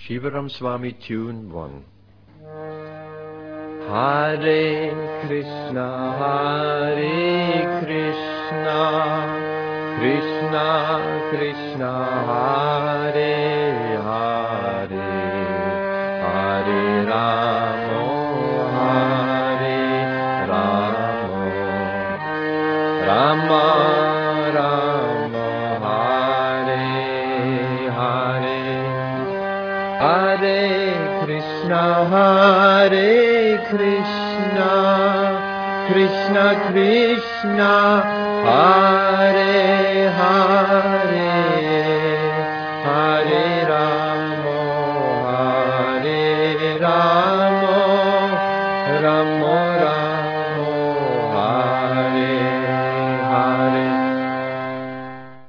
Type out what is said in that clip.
Shivaram Swami Tune 1. Hare Krishna, Krishna Krishna, Hare Hare, Hare Rama, Hare Rama, Rama Rama, Hare Hare, Hare Krishna, Krishna Krishna, Hare Hare,